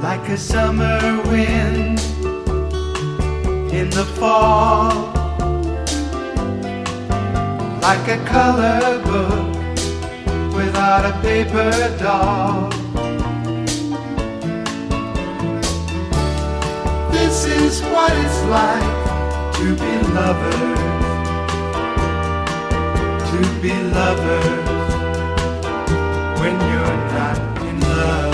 like a summer wind in the fall, like a color book without a paper doll. This is what it's like to be lovers, to be lovers when you're not in love.